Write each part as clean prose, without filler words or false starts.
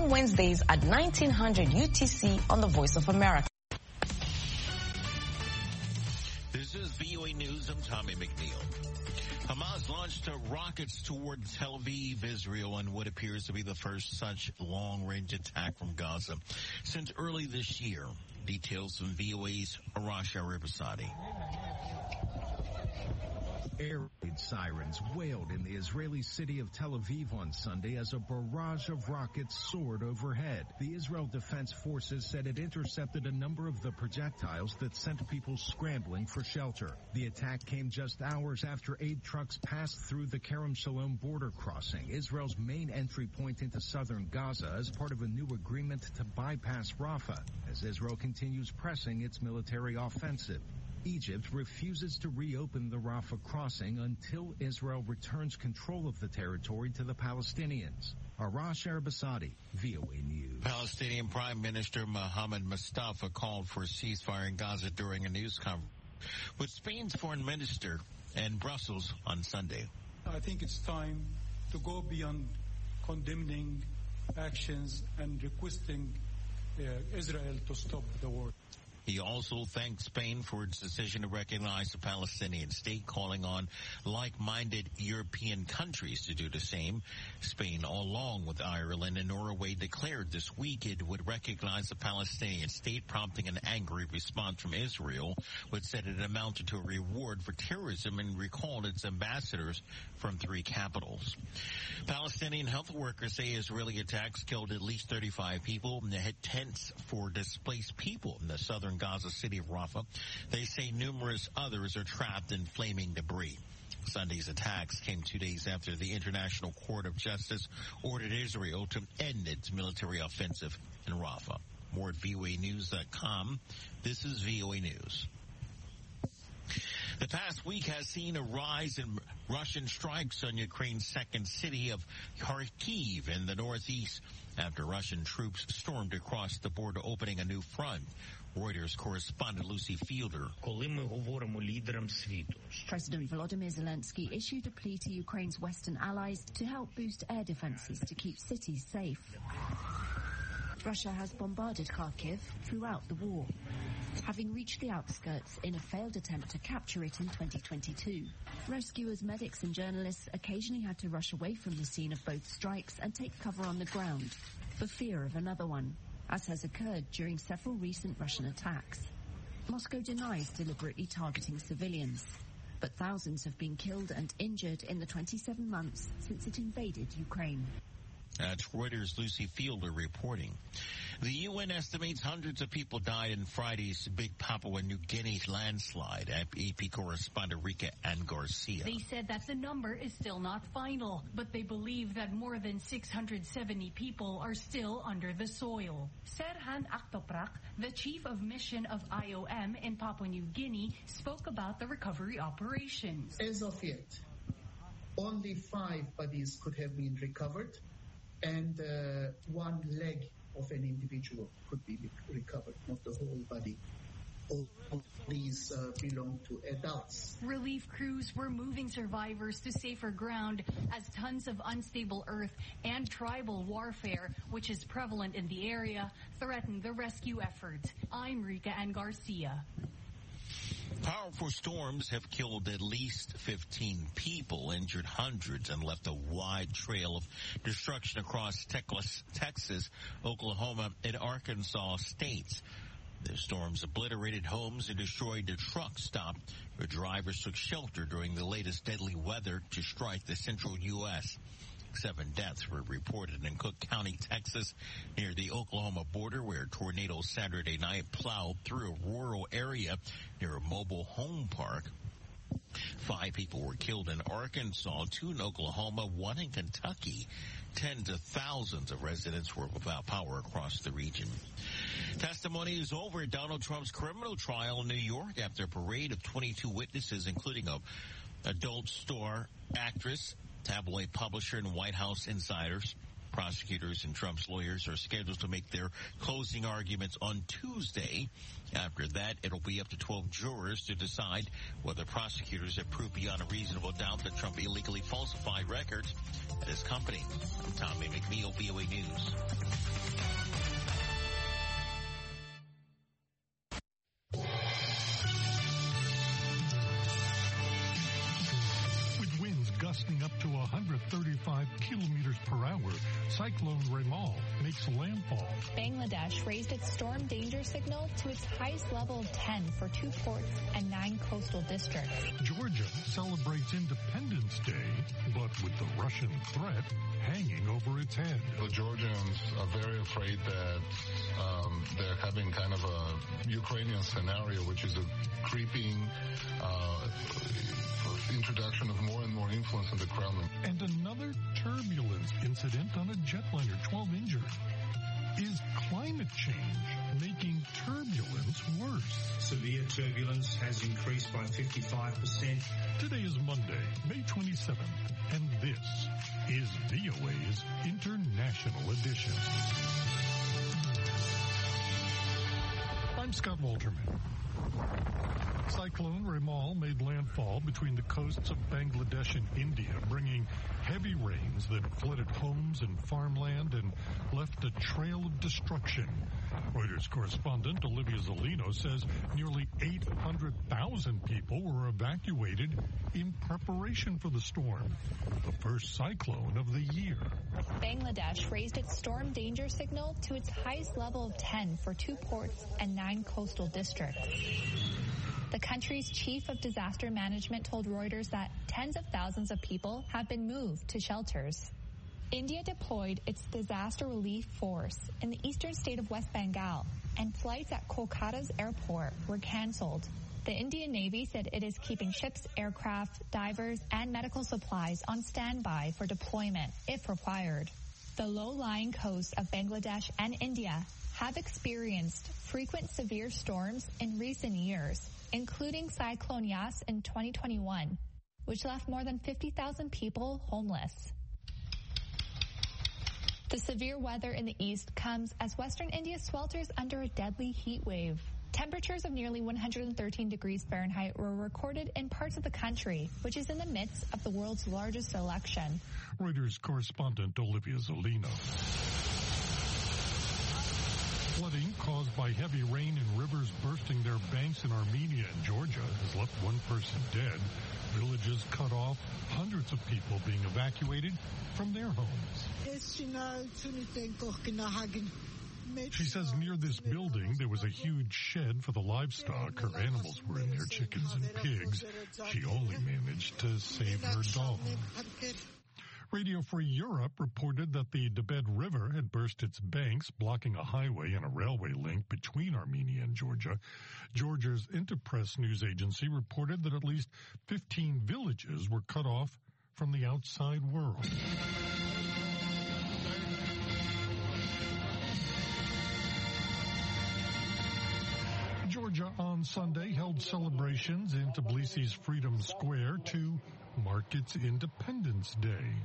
on Wednesdays at 1900 UTC on the Voice of America. This is VOA News. I'm Tommy McNeil. Hamas launched rockets toward Tel Aviv, Israel, on what appears to be the first such long-range attack from Gaza since early this year. Details from VOA's Arash Arabasadi. Air raid sirens wailed in the Israeli city of Tel Aviv on Sunday as a barrage of rockets soared overhead. The Israel Defense Forces said it intercepted a number of the projectiles that sent people scrambling for shelter. The attack came just hours after aid trucks passed through the Kerem Shalom border crossing, Israel's main entry point into southern Gaza, as part of a new agreement to bypass Rafah, as Israel continues pressing its military offensive. Egypt refuses to reopen the Rafah crossing until Israel returns control of the territory to the Palestinians. Arash Arabasadi, VOA News. Palestinian Prime Minister Mohammed Mustafa called for a ceasefire in Gaza during a news conference with Spain's foreign minister in Brussels on Sunday. I think it's time to go beyond condemning actions and requesting Israel to stop the war. He also thanked Spain for its decision to recognize the Palestinian state, calling on like-minded European countries to do the same. Spain, along with Ireland and Norway, declared this week it would recognize the Palestinian state, prompting an angry response from Israel, which said it amounted to a reward for terrorism and recalled its ambassadors from 3 capitals. Palestinian health workers say Israeli attacks killed at least 35 people and hit tents for displaced people in the southern Gaza city of Rafah. They say numerous others are trapped in flaming debris. Sunday's attacks came 2 days after the International Court of Justice ordered Israel to end its military offensive in Rafah. More at voanews.com. This is VOA News. The past week has seen a rise in Russian strikes on Ukraine's second city of Kharkiv in the northeast after Russian troops stormed across the border, opening a new front. Reuters correspondent Lucy Fielder. President Volodymyr Zelensky issued a plea to Ukraine's Western allies to help boost air defenses to keep cities safe. Russia has bombarded Kharkiv throughout the war, having reached the outskirts in a failed attempt to capture it in 2022. Rescuers, medics and journalists occasionally had to rush away from the scene of both strikes and take cover on the ground for fear of another one, as has occurred during several recent Russian attacks. Moscow denies deliberately targeting civilians, but thousands have been killed and injured in the 27 months since it invaded Ukraine. That's Reuters' Lucy Fielder reporting. The UN estimates hundreds of people died in Friday's big Papua New Guinea landslide. AP correspondent Rika Ann Garcia. They said that the number is still not final, but they believe that more than 670 people are still under the soil. Serhan Aktoprak, the chief of mission of IOM in Papua New Guinea, spoke about the recovery operations. As of yet, only 5 bodies could have been recovered, and 1 leg of an individual could be recovered, not the whole body. All these belong to adults. Relief crews were moving survivors to safer ground as tons of unstable earth and tribal warfare, which is prevalent in the area, threaten the rescue efforts. I'm Rika Ann Garcia. Powerful storms have killed at least 15 people, injured hundreds, and left a wide trail of destruction across Texas, Oklahoma, and Arkansas states. The storms obliterated homes and destroyed a truck stop where drivers took shelter during the latest deadly weather to strike the central U.S. 7 deaths were reported in Cook County, Texas, near the Oklahoma border, where tornadoes Saturday night plowed through a rural area near a mobile home park. 5 people were killed in Arkansas, 2 in Oklahoma, 1 in Kentucky. Tens of thousands of residents were without power across the region. Testimony is over at Donald Trump's criminal trial in New York after a parade of 22 witnesses, including a adult star actress, tabloid publisher, and White House insiders. Prosecutors and Trump's lawyers are scheduled to make their closing arguments on Tuesday. After that, it'll be up to 12 jurors to decide whether prosecutors have proved beyond a reasonable doubt that Trump illegally falsified records at his company. I'm Tommy McNeil, VOA News. 25 kilometers per hour, Cyclone Remal makes landfall. Bangladesh raised its storm danger signal to its highest level of 10 for 2 ports and 9 coastal districts. Georgia celebrates Independence Day, but with the Russian threat hanging over its head. The Georgians are very afraid that they're having kind of a Ukrainian scenario, which is a creeping introduction of more and more influence in the Kremlin. And another turbulence incident on a jetliner, 12 injured. Is climate change making turbulence worse? Severe turbulence has increased by 55%. Today is Monday, May 27th, and this is VOA's International Edition. I'm Scott Walterman. Cyclone Remal made landfall between the coasts of Bangladesh and India, bringing heavy rains that flooded homes and farmland and left a trail of destruction. Reuters correspondent Olivia Zolino says nearly 800,000 people were evacuated in preparation for the storm, the first cyclone of the year. Bangladesh raised its storm danger signal to its highest level of 10 for 2 ports and 9 coastal districts. The country's chief of disaster management told Reuters that tens of thousands of people have been moved to shelters. India deployed its disaster relief force in the eastern state of West Bengal, and flights at Kolkata's airport were canceled. The Indian Navy said it is keeping ships, aircraft, divers, and medical supplies on standby for deployment if required. The low-lying coasts of Bangladesh and India have experienced frequent severe storms in recent years, including Cyclone Yas in 2021, which left more than 50,000 people homeless. The severe weather in the east comes as western India swelters under a deadly heat wave. Temperatures of nearly 113 degrees Fahrenheit were recorded in parts of the country, which is in the midst of the world's largest election. Reuters correspondent Olivia Zolino. Flooding caused by heavy rain and rivers bursting their banks in Armenia and Georgia has left one person dead, villages cut off, hundreds of people being evacuated from their homes. She says near this building there was a huge shed for the livestock. Her animals were in there, chickens and pigs. She only managed to save her dog. Radio Free Europe reported that the Debed River had burst its banks, blocking a highway and a railway link between Armenia and Georgia. Georgia's Interpress news agency reported that at least 15 villages were cut off from the outside world. Georgia on Sunday held celebrations in Tbilisi's Freedom Square to mark its Independence Day.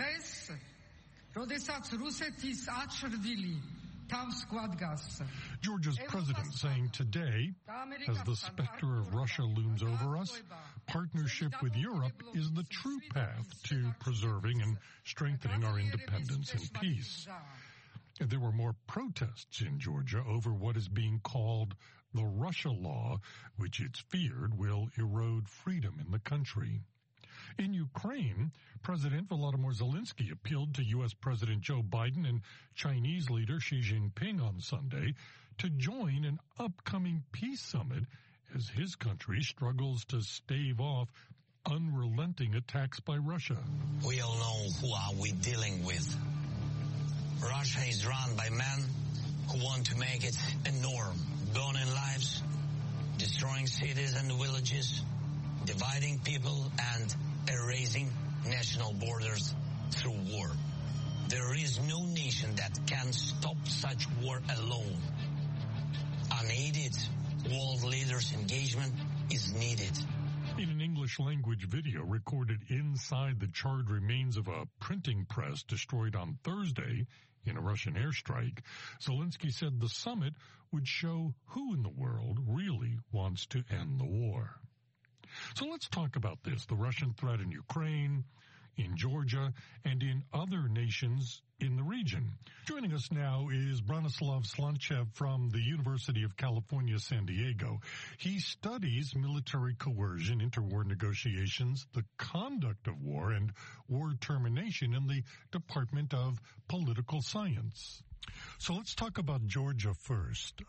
Georgia's president saying today, as the specter of Russia looms over us, partnership with Europe is the true path to preserving and strengthening our independence and peace. There were more protests in Georgia over what is being called the Russia law, which it's feared will erode freedom in the country. In Ukraine, President Volodymyr Zelensky appealed to U.S. President Joe Biden and Chinese leader Xi Jinping on Sunday to join an upcoming peace summit as his country struggles to stave off unrelenting attacks by Russia. We all know who are we dealing with. Russia is run by men who want to make it a norm, burning lives, destroying cities and villages, dividing people, and erasing national borders through war. There is no nation that can stop such war alone. Unaided world leaders' engagement is needed. In an English-language video recorded inside the charred remains of a printing press destroyed on Thursday in a Russian airstrike, Zelensky said the summit would show who in the world really wants to end the war. So let's talk about this, the Russian threat in Ukraine, in Georgia, and in other nations in the region. Joining us now is Branislav Slonchev from the University of California, San Diego. He studies military coercion, interwar negotiations, the conduct of war, and war termination in the Department of Political Science. So let's talk about Georgia first.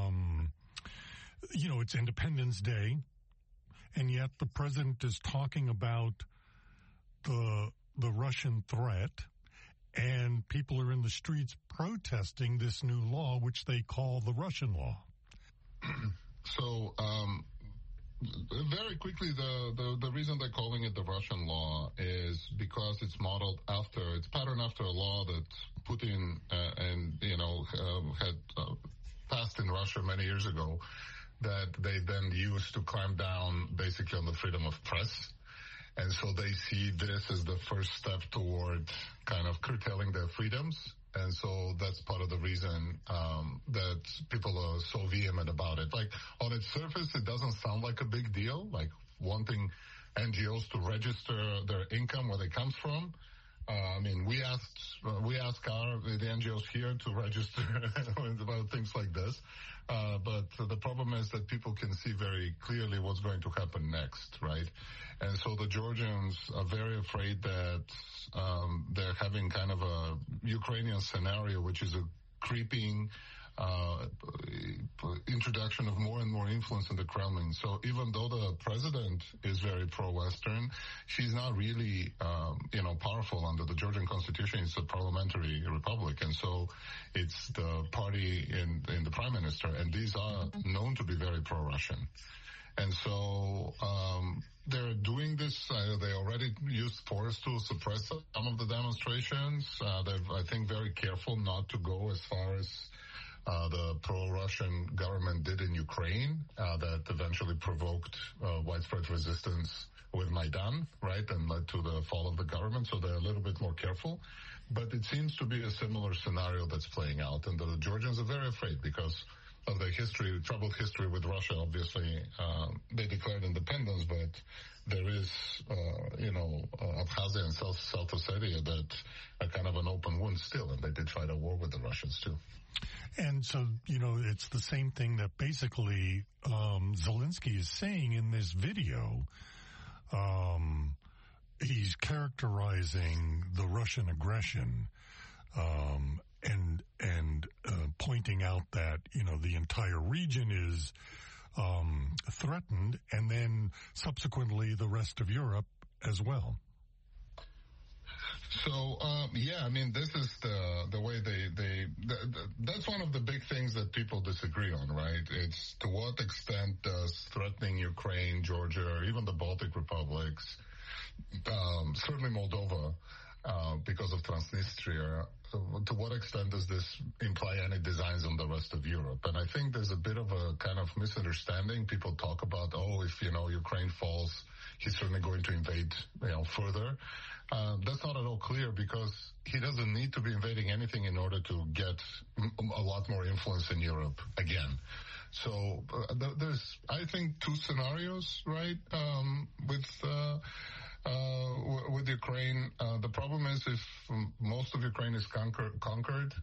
It's Independence Day, and yet the president is talking about the Russian threat, and people are in the streets protesting this new law, which they call the Russian law. So, very quickly, the reason they're calling it the Russian law is because it's patterned after a law that Putin had passed in Russia many years ago, that they then used to clamp down basically on the freedom of press. And so they see this as the first step toward kind of curtailing their freedoms. And so that's part of the reason that people are so vehement about it. Like, on its surface, it doesn't sound like a big deal, like wanting NGOs to register their income, where it comes from. We ask the NGOs here to register about things like this. But the problem is that people can see very clearly what's going to happen next, right? And so the Georgians are very afraid that they're having kind of a Ukrainian scenario, which is a creeping introduction of more and more influence in the Kremlin. So even though the president is very pro-Western, she's not really, powerful under the Georgian constitution. It's a parliamentary republic. And so it's the party in the prime minister. And these are known to be very pro-Russian. And so they're doing this. They already used force to suppress some of the demonstrations. They're, I think, very careful not to go as far as the pro-Russian government did in Ukraine, that eventually provoked widespread resistance with Maidan, right, and led to the fall of the government. So they're a little bit more careful. But it seems to be a similar scenario that's playing out. And the Georgians are very afraid because of their troubled history with Russia. Obviously, they declared independence, but there is, Abkhazia and South Ossetia that are kind of an open wound still, and they did fight a war with the Russians too. And so, it's the same thing that basically Zelensky is saying in this video. He's characterizing the Russian aggression and pointing out that, the entire region is threatened, and then subsequently the rest of Europe as well. So, this is the way that's one of the big things that people disagree on, right? It's to what extent does threatening Ukraine, Georgia, or even the Baltic republics, certainly Moldova, because of Transnistria, to what extent does this imply any designs on the rest of Europe? And I think there's a bit of a kind of misunderstanding. People talk about, if, Ukraine falls, he's certainly going to invade, further. That's not at all clear, because he doesn't need to be invading anything in order to get a lot more influence in Europe again. So there's, I think, two scenarios, right, with Ukraine. The problem is if most of Ukraine is conquered,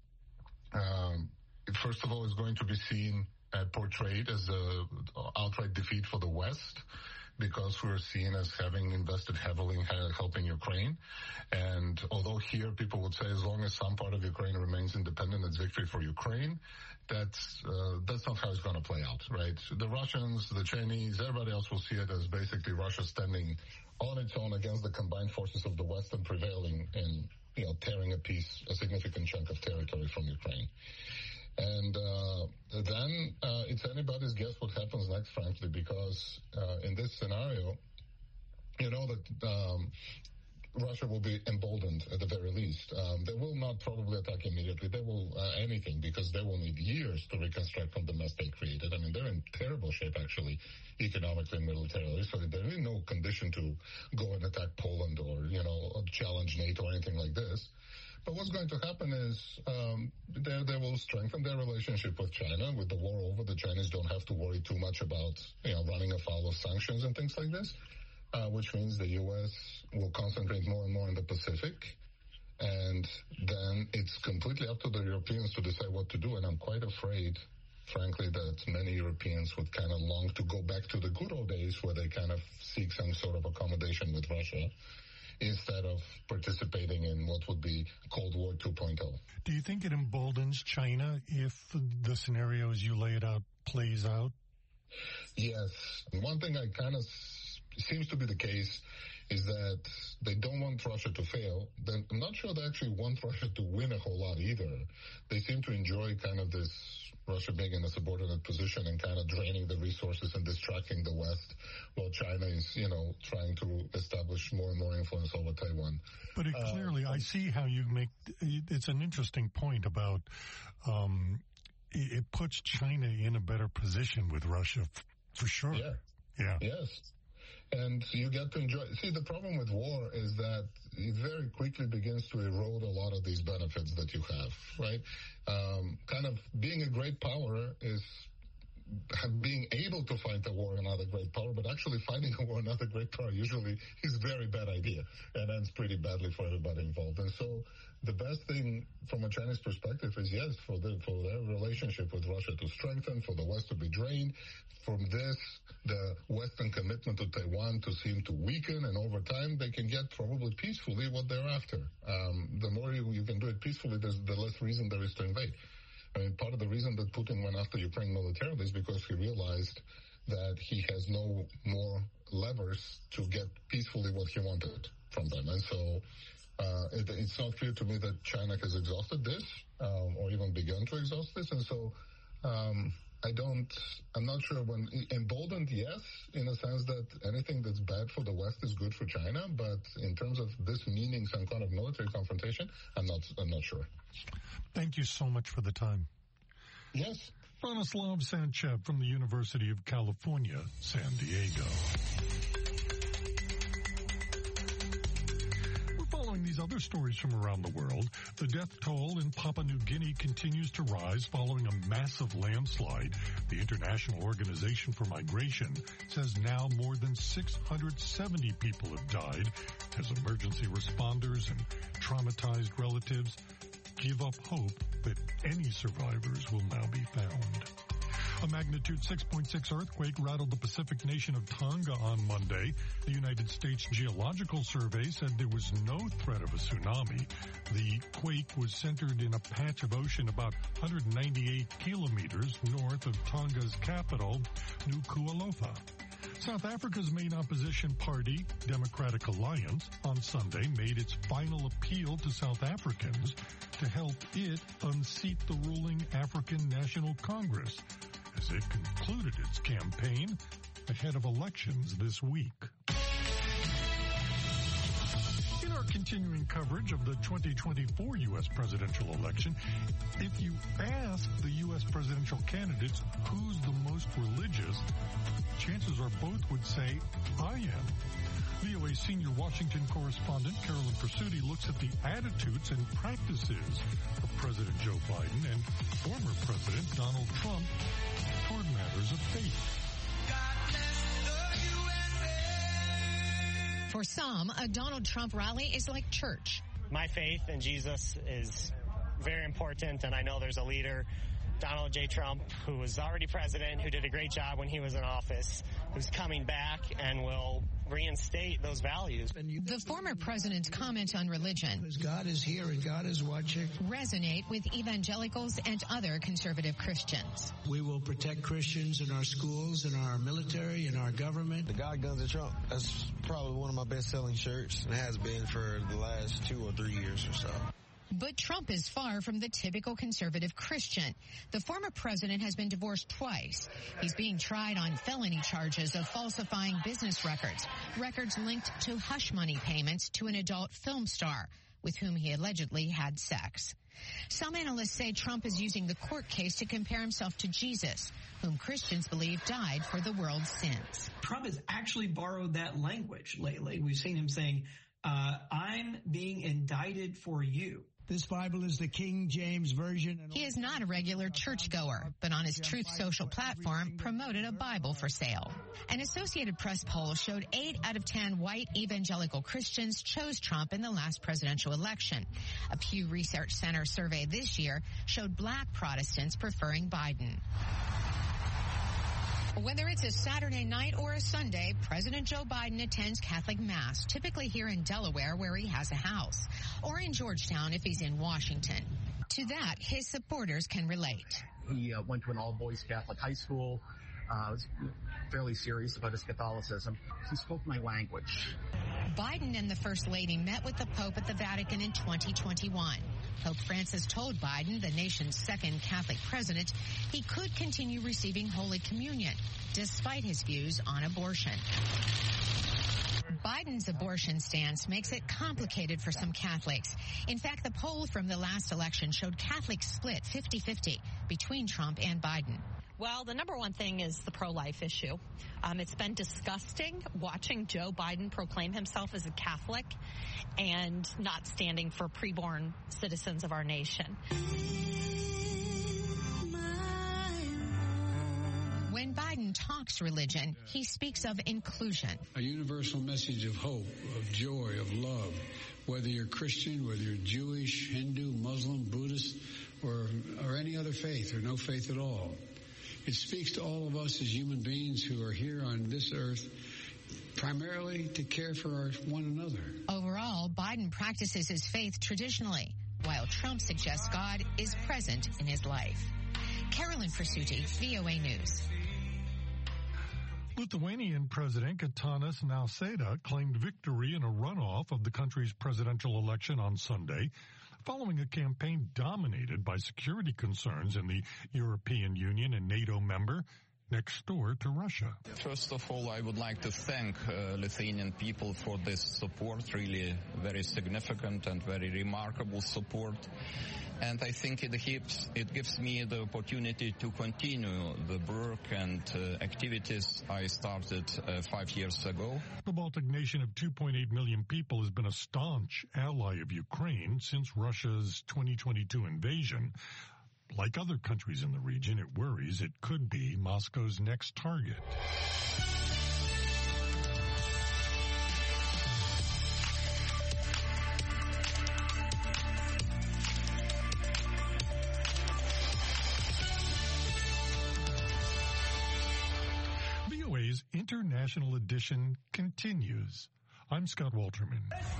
first of all, it's going to be seen portrayed as an outright defeat for the West, because we're seen as having invested heavily in helping Ukraine. And although here people would say as long as some part of Ukraine remains independent, it's victory for Ukraine, that's not how it's going to play out, right? The Russians, the Chinese, everybody else will see it as basically Russia standing on its own against the combined forces of the West and prevailing and, tearing a significant chunk of territory from Ukraine. And then it's anybody's guess what happens next, frankly, because in this scenario, that Russia will be emboldened at the very least. They will not probably attack immediately. They will anything, because they will need years to reconstruct from the mess they created. They're in terrible shape, actually, economically and militarily. So they're in no condition to go and attack Poland or, challenge NATO or anything like this. But what's going to happen is they will strengthen their relationship with China. With the war over, the Chinese don't have to worry too much about running afoul of sanctions and things like this. which means the U.S. will concentrate more and more in the Pacific. And then it's completely up to the Europeans to decide what to do. And I'm quite afraid, frankly, that many Europeans would kind of long to go back to the good old days where they kind of seek some sort of accommodation with Russia instead of participating in what would be Cold War 2.0. Do you think it emboldens China if the scenario as you lay it out plays out? Yes. One thing I kind of seems to be the case is that they don't want Russia to fail. Then I'm not sure they actually want Russia to win a whole lot either. They seem to enjoy kind of this Russia being in a subordinate position and kind of draining the resources and distracting the West while China is, trying to establish more and more influence over Taiwan. But clearly, I see how you make, it's an interesting point about, it puts China in a better position with Russia, for sure. Yeah. Yes. And you get to enjoy. See, the problem with war is that it very quickly begins to erode a lot of these benefits that you have, right? Kind of being a great power is being able to fight a war another great power, but actually fighting a war another great power usually is a very bad idea and ends pretty badly for everybody involved. And so the best thing from a Chinese perspective is, yes, for their relationship with Russia to strengthen, for the West to be drained. From this, the Western commitment to Taiwan to seem to weaken, and over time they can get probably peacefully what they're after. The more you can do it peacefully, the less reason there is to invade. I mean, part of the reason that Putin went after Ukraine militarily is because he realized that he has no more levers to get peacefully what he wanted from them. And so it's not clear to me that China has exhausted this or even begun to exhaust this. And so I'm not sure when emboldened, yes, in a sense that anything that's bad for the West is good for China. But in terms of this meaning some kind of military confrontation, I'm not sure. Thank you so much for the time. Yes. Branislav Sanchev from the University of California, San Diego. We're following these other stories from around the world. The death toll in Papua New Guinea continues to rise following a massive landslide. The International Organization for Migration says now more than 670 people have died as emergency responders and traumatized relatives give up hope that any survivors will now be found. A magnitude 6.6 earthquake rattled the Pacific nation of Tonga on Monday. The United States Geological Survey said there was no threat of a tsunami. The quake was centered in a patch of ocean about 198 kilometers north of Tonga's capital, Nuku'alofa. South Africa's main opposition party, Democratic Alliance, on Sunday made its final appeal to South Africans to help it unseat the ruling African National Congress as it concluded its campaign ahead of elections this week. In our continuing coverage of the 2024 U.S. presidential election, if you ask the U.S. presidential candidates who's the most religious, chances are both would say, I am. VOA senior Washington correspondent Carolyn Pursuti looks at the attitudes and practices of President Joe Biden and former President Donald Trump toward matters of faith. For some, a Donald Trump rally is like church. My faith in Jesus is very important, and I know there's a leader, Donald J. Trump, who was already president, who did a great job when he was in office, who's coming back and will reinstate those values. The former president's comment on religion, God is here and God is watching, resonate with evangelicals and other conservative Christians. We will protect Christians in our schools, in our military, in our government. The God Guns of Trump, that's probably one of my best-selling shirts, and has been for the last 2 or 3 years or so. But Trump is far from the typical conservative Christian. The former president has been divorced twice. He's being tried on felony charges of falsifying business records linked to hush money payments to an adult film star with whom he allegedly had sex. Some analysts say Trump is using the court case to compare himself to Jesus, whom Christians believe died for the world's sins. Trump has actually borrowed that language lately. We've seen him saying, I'm being indicted for you. This Bible is the King James Version. He is not a regular churchgoer, but on his Truth Social platform promoted a Bible for sale. An Associated Press poll showed 8 out of 10 white evangelical Christians chose Trump in the last presidential election. A Pew Research Center survey this year showed black Protestants preferring Biden. Whether it's a Saturday night or a Sunday, President Joe Biden attends Catholic Mass, typically here in Delaware where he has a house, or in Georgetown if he's in Washington. To that, his supporters can relate. He went to an all-boys Catholic high school, was fairly serious about his Catholicism. He spoke my language. Biden and the First Lady met with the Pope at the Vatican in 2021. Pope Francis told Biden, the nation's second Catholic president, he could continue receiving Holy Communion, despite his views on abortion. Biden's abortion stance makes it complicated for some Catholics. In fact, the poll from the last election showed Catholics split 50-50 between Trump and Biden. Well, the number one thing is the pro-life issue. It's been disgusting watching Joe Biden proclaim himself as a Catholic and not standing for preborn citizens of our nation. When Biden talks religion, he speaks of inclusion. A universal message of hope, of joy, of love. Whether you're Christian, whether you're Jewish, Hindu, Muslim, Buddhist, or any other faith, or no faith at all. It speaks to all of us as human beings who are here on this earth primarily to care for one another. Overall, Biden practices his faith traditionally, while Trump suggests God is present in his life. Carolyn Persutti, VOA News. Lithuanian President Gitanas Nausėda claimed victory in a runoff of the country's presidential election on Sunday, following a campaign dominated by security concerns in the European Union and NATO member next door to Russia. First of all, I would like to thank Lithuanian people for this support, really very significant and very remarkable support. And I think it gives me the opportunity to continue the work and activities I started 5 years ago. The Baltic nation of 2.8 million people has been a staunch ally of Ukraine since Russia's 2022 invasion. Like other countries in the region, it worries it could be Moscow's next target. VOA's International Edition continues. I'm Scott Walterman.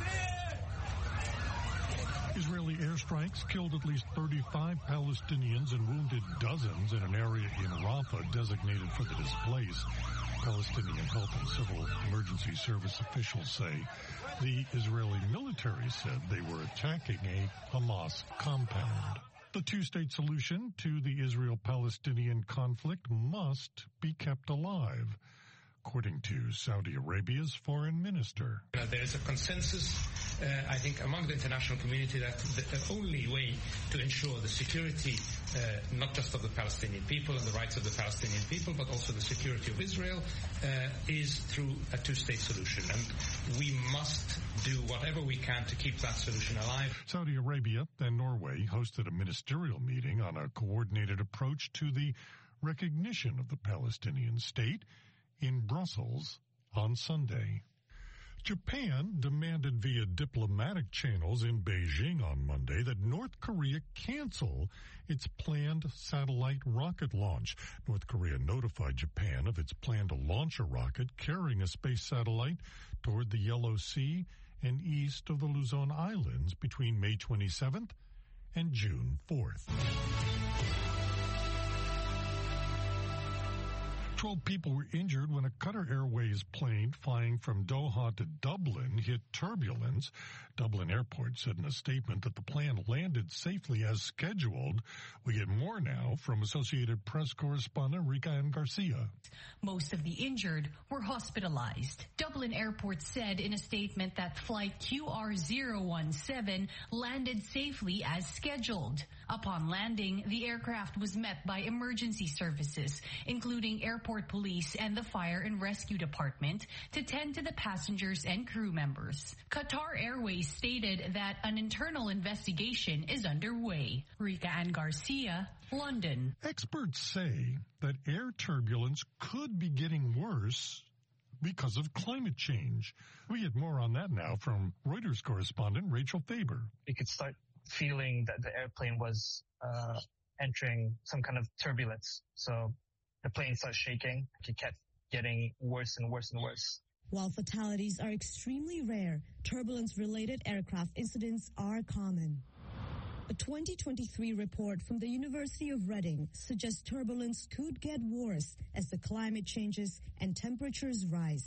Israeli airstrikes killed at least 35 Palestinians and wounded dozens in an area in Rafah designated for the displaced. Palestinian Health and Civil Emergency Service officials say the Israeli military said they were attacking a Hamas compound. The two-state solution to the Israel-Palestinian conflict must be kept alive, according to Saudi Arabia's foreign minister. There is a consensus, I think, among the international community that the only way to ensure the security, not just of the Palestinian people and the rights of the Palestinian people, but also the security of Israel, is through a two-state solution. And we must do whatever we can to keep that solution alive. Saudi Arabia and Norway hosted a ministerial meeting on a coordinated approach to the recognition of the Palestinian state in Brussels on Sunday. Japan demanded via diplomatic channels in Beijing on Monday that North Korea cancel its planned satellite rocket launch. North Korea notified Japan of its plan to launch a rocket carrying a space satellite toward the Yellow Sea and east of the Luzon Islands between May 27th and June 4th. 12 people were injured when a Qatar Airways plane flying from Doha to Dublin hit turbulence. Dublin Airport said in a statement that the plane landed safely as scheduled. We get more now from Associated Press correspondent Rika M. Garcia. Most of the injured were hospitalized. Dublin Airport said in a statement that flight QR017 landed safely as scheduled. Upon landing, the aircraft was met by emergency services, including airport police and the fire and rescue department, to tend to the passengers and crew members. Qatar Airways stated that an internal investigation is underway. Rika Ann Garcia, London. Experts say that air turbulence could be getting worse because of climate change. We get more on that now from Reuters correspondent Rachel Faber. You could start feeling that the airplane was entering some kind of turbulence. So the plane starts shaking. It kept getting worse and worse and worse. While fatalities are extremely rare, turbulence-related aircraft incidents are common. A 2023 report from the University of Reading suggests turbulence could get worse as the climate changes and temperatures rise.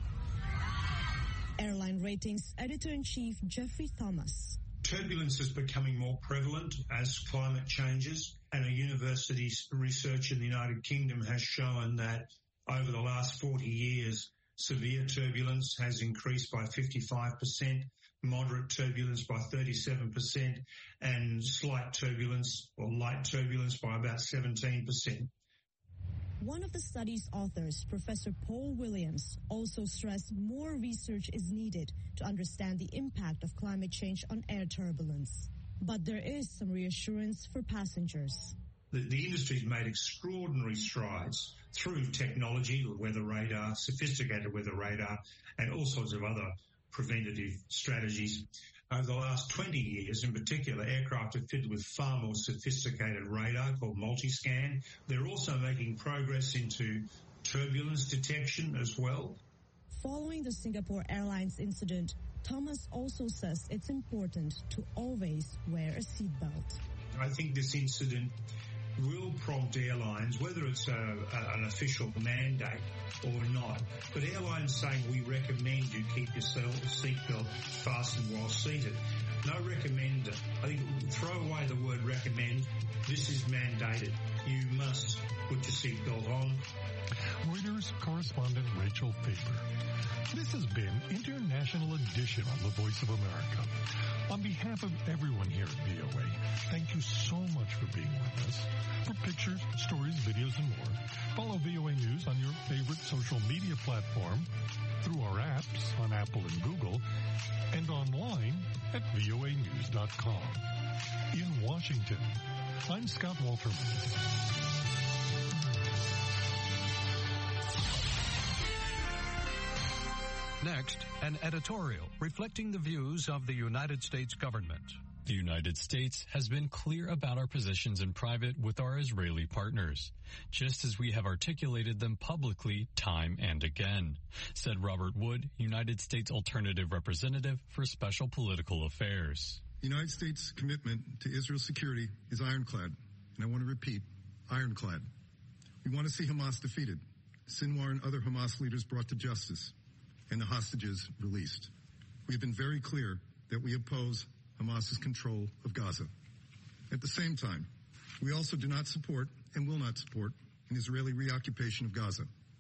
Airline Ratings Editor-in-Chief Jeffrey Thomas. Turbulence is becoming more prevalent as climate changes, and a university's research in the United Kingdom has shown that over the last 40 years, severe turbulence has increased by 55%, moderate turbulence by 37%, and slight turbulence or light turbulence by about 17%. One of the study's authors, Professor Paul Williams, also stressed more research is needed to understand the impact of climate change on air turbulence. But there is some reassurance for passengers. The industry's made extraordinary strides through technology, weather radar, sophisticated weather radar, and all sorts of other preventative strategies. Over the last 20 years, in particular, aircraft are fitted with far more sophisticated radar called multi-scan. They're also making progress into turbulence detection as well. Following the Singapore Airlines incident, Thomas also says it's important to always wear a seatbelt. I think this incident will prompt airlines, whether it's an official mandate or not, but airlines saying we recommend you keep your seatbelt fastened while seated. No recommend. I think throw away the word recommend. This is mandated. You must put your seatbelt on. Reuters correspondent Rachel Faber. This has been International Edition on the Voice of America. On behalf of everyone here at VOA, thank you so much for being with us. For pictures, stories, videos, and more, follow VOA News on your favorite social media platform, through our apps on Apple and Google, and online at voanews.com. In Washington, I'm Scott Walterman. Next, an editorial reflecting the views of the United States government. The United States has been clear about our positions in private with our Israeli partners, just as we have articulated them publicly time and again, said Robert Wood, United States Alternative Representative for Special Political Affairs. The United States' commitment to Israel's security is ironclad, and I want to repeat, ironclad. We want to see Hamas defeated, Sinwar and other Hamas leaders brought to justice, and the hostages released. We have been very clear that we oppose Hamas's control of Gaza. At the same time, we also do not support and will not support an Israeli reoccupation of Gaza.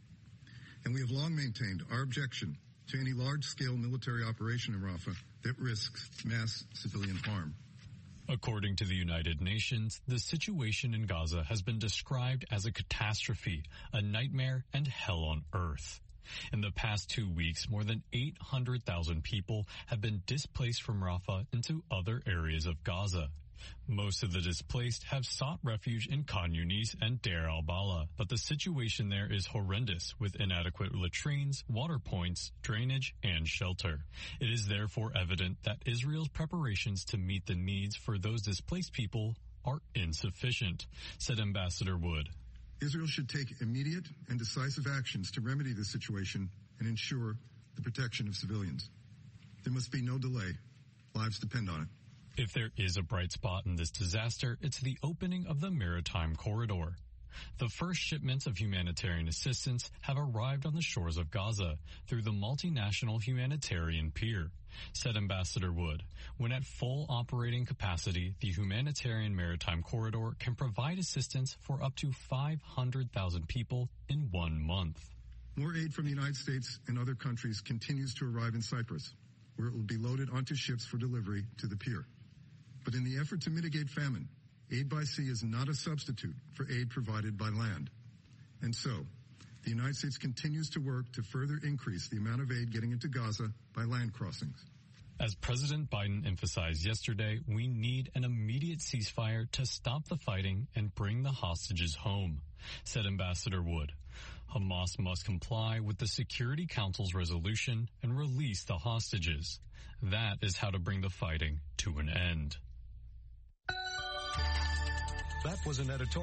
And we have long maintained our objection to any large-scale military operation in Rafah that risks mass civilian harm. According to the United Nations, the situation in Gaza has been described as a catastrophe, a nightmare, and hell on earth. In the past 2 weeks, more than 800,000 people have been displaced from Rafah into other areas of Gaza. Most of the displaced have sought refuge in Khan Yunis and Deir al-Balah, but the situation there is horrendous, with inadequate latrines, water points, drainage, and shelter. It is therefore evident that Israel's preparations to meet the needs for those displaced people are insufficient, said Ambassador Wood. Israel should take immediate and decisive actions to remedy the situation and ensure the protection of civilians. There must be no delay. Lives depend on it. If there is a bright spot in this disaster, it's the opening of the Maritime Corridor. The first shipments of humanitarian assistance have arrived on the shores of Gaza through the multinational humanitarian pier, said Ambassador Wood. When at full operating capacity, the humanitarian maritime corridor can provide assistance for up to 500,000 people in 1 month. More aid from the United States and other countries continues to arrive in Cyprus, where it will be loaded onto ships for delivery to the pier. But in the effort to mitigate famine, Aid by sea is not a substitute for aid provided by land. And so, the United States continues to work to further increase the amount of aid getting into Gaza by land crossings. As President Biden emphasized yesterday, we need an immediate ceasefire to stop the fighting and bring the hostages home, said Ambassador Wood. Hamas must comply with the Security Council's resolution and release the hostages. That is how to bring the fighting to an end. That was an editorial.